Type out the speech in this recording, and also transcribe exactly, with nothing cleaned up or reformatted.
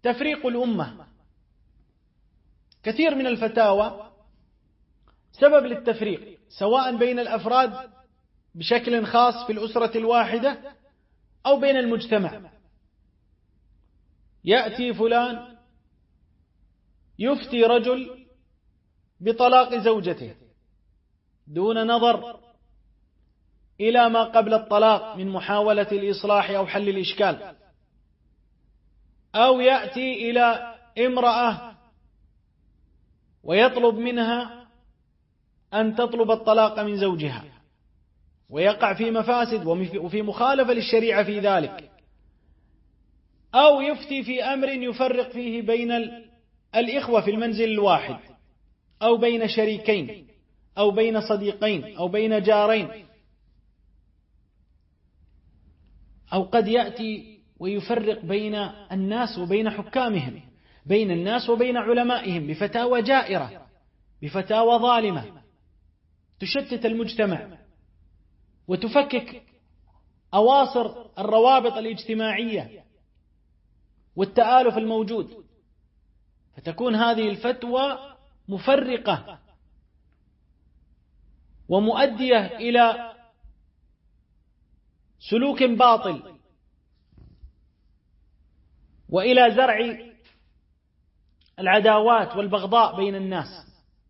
تفريق الأمة. كثير من الفتاوى سبب للتفريق، سواء بين الأفراد بشكل خاص في الأسرة الواحدة أو بين المجتمع. يأتي فلان يفتي رجل بطلاق زوجته دون نظر إلى ما قبل الطلاق من محاولة الإصلاح أو حل الإشكال، أو يأتي إلى امرأة ويطلب منها أن تطلب الطلاق من زوجها، ويقع في مفاسد وفي مخالفة للشريعة في ذلك، أو يفتي في أمر يفرق فيه بين الإخوة في المنزل الواحد، أو بين شريكين، أو بين صديقين، أو بين جارين، أو قد يأتي ويفرق بين الناس وبين حكامهم، بين الناس وبين علمائهم، بفتاوى جائرة، بفتاوى ظالمة تشتت المجتمع وتفكك أواصر الروابط الاجتماعية والتآلف الموجود، فتكون هذه الفتوى مفرقة ومؤدية إلى سلوك باطل وإلى زرع العداوات والبغضاء بين الناس.